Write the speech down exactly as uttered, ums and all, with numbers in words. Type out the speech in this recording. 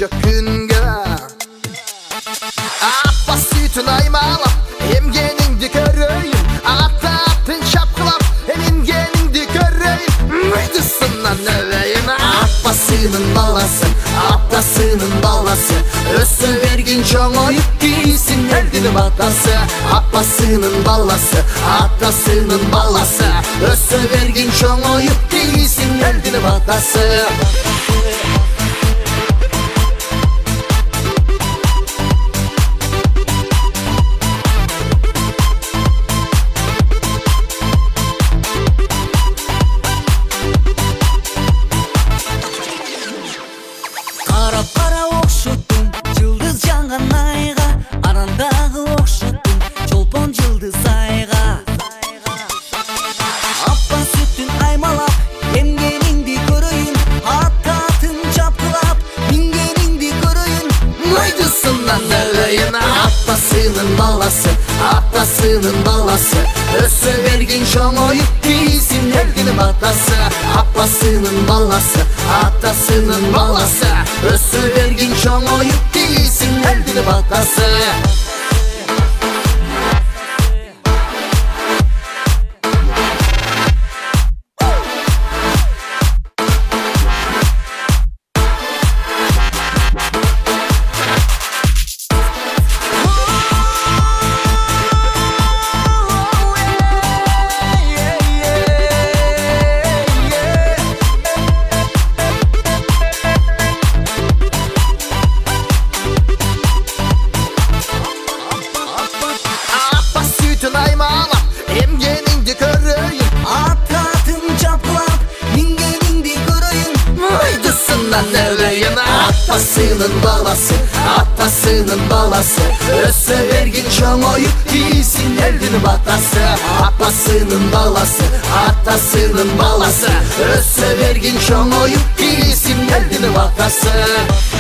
күнгө. Апа сүтүн аймалап эмгениңди көрөйүн, ата-атын чапкылап эмингениңди көрөйүн. Мыйдысынан өлөйүн. Апасынын баласы, атасынын баласы, өсө бергин чоңоюп кийсин элдин батасы. Апасынын баласы, атасынын баласы, өсө бергин чоңоюп кийсин элдин батасы. Карап кара окшоттум жылдыз жанган айга, арандагы окшоттум чолпон жылдыз айга. Апа сүтүн аймалап эмгениңди көрөйүн, ата-атын чапкылап мингениңди көрөйүн. Мыйдысынан өлөйүн. Апасынын баласы, атасынын баласы, өсө бергин чоңоюп кийсин элдин батасы. Апасынын баласы, атасынын баласы, өсө бергин чоңоюп кийсин элдин батасы. Аймалап эмгениңди көрөйүн, ата-атын чапкылап мингениңди көрөйүн. Мыйдысынан өлөйүн. Апасынын баласы, атасынын баласы, өсө бергин чоңоюп кийсин элдин батасы. Апасынын баласы, атасынын баласы, өсө бергин чоңоюп кийсин элдин батасы.